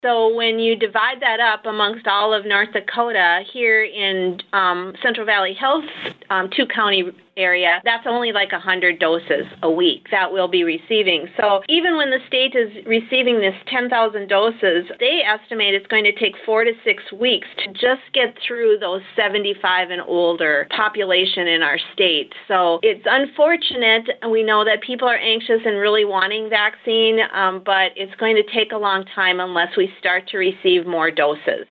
So when you divide that up amongst all of North Dakota, here in Central Valley Health two-county area, that's only like 100 doses a week that we'll be receiving. So even when the state is receiving this 10,000 doses, they estimate it's going to take 4 to 6 weeks to just get through those 75 and older population in our state. So it's unfortunate. We know that people are anxious and really wanting vaccine, but it's going to take a long time unless we start to receive more doses.